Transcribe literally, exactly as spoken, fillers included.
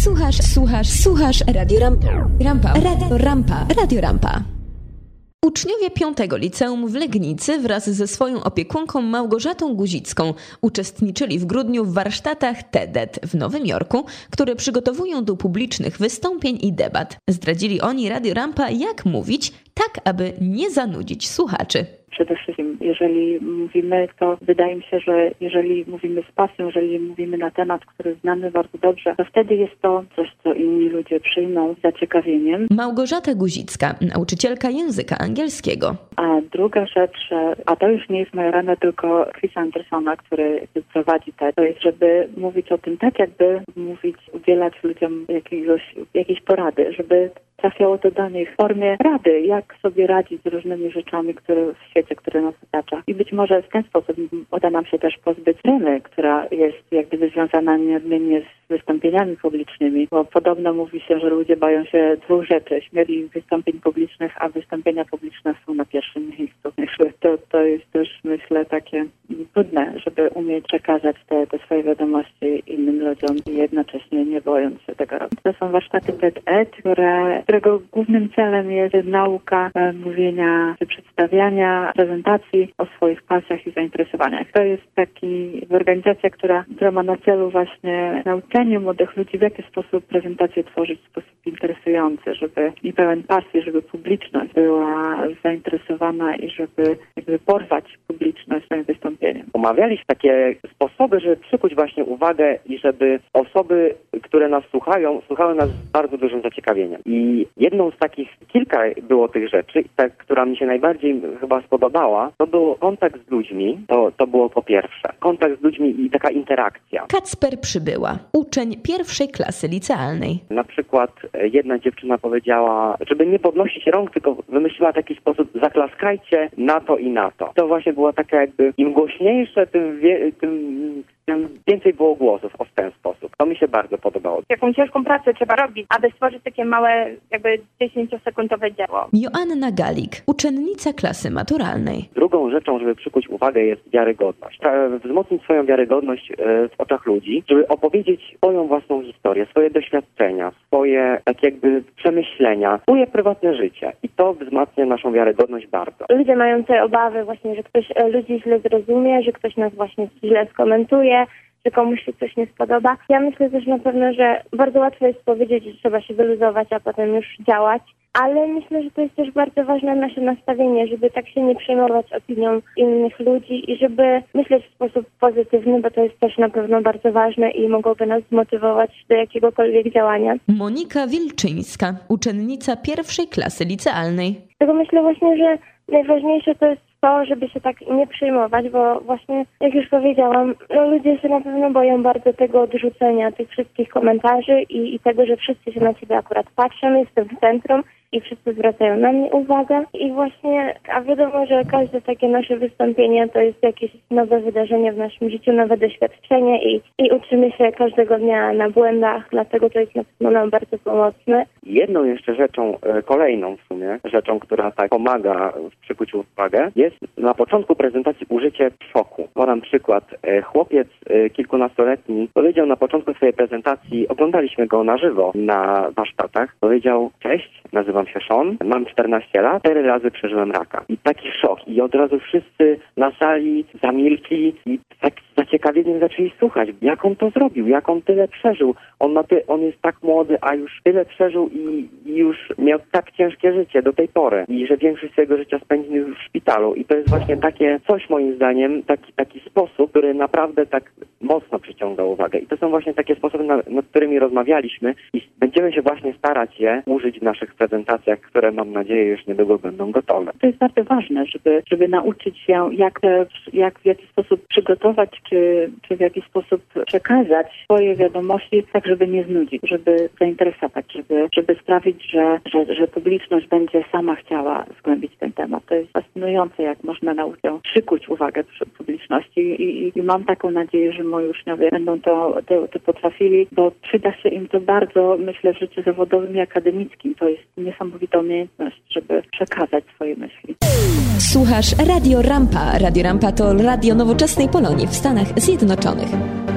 Słuchasz, słuchasz, słuchasz Radio Rampa. Rampa, Radio Rampa, Radio Rampa. Uczniowie piątego liceum w Legnicy wraz ze swoją opiekunką Małgorzatą Guzicką uczestniczyli w grudniu w warsztatach T E D w Nowym Jorku, które przygotowują do publicznych wystąpień i debat. Zdradzili oni Radio Rampa, jak mówić, tak aby nie zanudzić słuchaczy. Przede wszystkim, jeżeli mówimy, to wydaje mi się, że jeżeli mówimy z pasją, jeżeli mówimy na temat, który znamy bardzo dobrze, to wtedy jest to coś, co inni ludzie przyjmą z zaciekawieniem. Małgorzata Guzicka, nauczycielka języka angielskiego. A druga rzecz, a to już nie jest moja rada, tylko Chrisa Andersona, który prowadzi te, to jest, żeby mówić o tym tak, jakby mówić, udzielać ludziom jakiegoś, jakiejś porady, żeby trafiało to do nich w formie rady, jak sobie radzić z różnymi rzeczami, które w świecie, które nas otacza. I być może w ten sposób uda nam się też pozbyć tremy, która jest jak gdyby związana nieodmiennie z wystąpieniami publicznymi, bo podobno mówi się, że ludzie boją się dwóch rzeczy, śmierci wystąpień publicznych, a wystąpienia publiczne są na pierwszym miejscu. To, to jest też, myślę, takie trudne, żeby umieć przekazać te, te swoje wiadomości innym ludziom i jednocześnie nie bojąc się tego robić. To są warsztaty T E D, które, którego głównym celem jest nauka e, mówienia, czy przedstawiania, prezentacji o swoich pasjach i zainteresowaniach. To jest taki organizacja, która, która ma na celu właśnie nauczenie młodych ludzi, w jaki sposób prezentację tworzyć w sposób interesujący, żeby i pełen pasji, żeby publiczność była zainteresowana i żeby jakby porwać publiczność swoim wystąpieniem. Omawialiśmy takie sposoby, żeby przykuć właśnie uwagę i żeby osoby, które nas słuchają, słuchały nas z bardzo dużym zaciekawieniem. I jedną z takich, kilka było tych rzeczy, ta, która mi się najbardziej chyba spodobała, to był kontakt z ludźmi, to, to było po pierwsze. Kontakt z ludźmi i taka interakcja. Kacper Przybyła, uczeń pierwszej klasy licealnej. Na przykład jedna dziewczyna powiedziała, żeby nie podnosić rąk, tylko wymyśliła taki sposób, zaklaskajcie na to i na to. To właśnie była taka jakby, im głośniejsze, tym, wie, tym, tym więcej było głosów o w ten sposób. To mi się bardzo podobało. Jaką ciężką pracę trzeba robić, aby stworzyć takie małe, jakby dziesięciosekundowe dzieło. Joanna Galik, uczennica klasy maturalnej. Drugą rzeczą, żeby przykuć uwagę, jest wiarygodność. Trzeba wzmocnić swoją wiarygodność w oczach ludzi, żeby opowiedzieć swoją własną historię, swoje doświadczenia, swoje tak jakby przemyślenia, swoje prywatne życie. I to wzmacnia naszą wiarygodność bardzo. Ludzie mają te obawy właśnie, że ktoś ludzi źle zrozumie, że ktoś nas właśnie źle skomentuje, że komuś się coś nie spodoba. Ja myślę też na pewno, że bardzo łatwo jest powiedzieć, że trzeba się wyluzować, a potem już działać. Ale myślę, że to jest też bardzo ważne nasze nastawienie, żeby tak się nie przejmować opinią innych ludzi i żeby myśleć w sposób pozytywny, bo to jest też na pewno bardzo ważne i mogłoby nas zmotywować do jakiegokolwiek działania. Monika Wilczyńska, uczennica pierwszej klasy licealnej. Dlatego myślę właśnie, że najważniejsze to jest to, żeby się tak nie przejmować, bo właśnie, jak już powiedziałam, no ludzie się na pewno boją bardzo tego odrzucenia tych wszystkich komentarzy i, i tego, że wszyscy się na ciebie akurat patrzą, jestem w centrum i wszyscy zwracają na mnie uwagę i właśnie, a wiadomo, że każde takie nasze wystąpienie to jest jakieś nowe wydarzenie w naszym życiu, nowe doświadczenie i, i uczymy się każdego dnia na błędach, dlatego to jest na pewno nam bardzo pomocne. Jedną jeszcze rzeczą, kolejną w sumie, rzeczą, która tak pomaga w przykuciu uwagę, jest na początku prezentacji użycie szoku. Podam przykład. Chłopiec kilkunastoletni powiedział na początku swojej prezentacji, oglądaliśmy go na żywo na warsztatach, powiedział: cześć, nazywam się Sean, mam czternaście lat, cztery razy przeżyłem raka. I taki szok. I od razu wszyscy na sali zamilkli i tak z zaciekawieniem zaczęli słuchać, jak on to zrobił, jak on tyle przeżył. On, ma ty, on jest tak młody, a już tyle przeżył i, i już miał tak ciężkie życie do tej pory. I że większość swojego życia spędził już w szpitalu. I to jest właśnie takie coś, moim zdaniem, taki, taki sposób, który naprawdę tak mocno przyciąga uwagę. I to są właśnie takie sposoby, nad, nad którymi rozmawialiśmy i będziemy się właśnie starać je użyć w naszych prezentacjach, które mam nadzieję już niedługo będą gotowe. To jest bardzo ważne, żeby, żeby nauczyć się, jak, te, jak w jaki sposób przygotować, czy, czy w jaki sposób przekazać swoje wiadomości, tak żeby nie znudzić, żeby zainteresować, żeby, żeby sprawić, że, że, że publiczność będzie sama chciała zgłębić ten temat. To jest fascynujące, jak można naukę przykuć uwagę publiczności i, i, i mam taką nadzieję, że moi uczniowie będą to, to, to potrafili, bo przyda się im to bardzo, myślę, w życiu zawodowym i akademickim. To jest niesamowita umiejętność, żeby przekazać swoje myśli. Słuchasz Radio Rampa. Radio Rampa to radio Nowoczesnej Polonii w Stanach Zjednoczonych.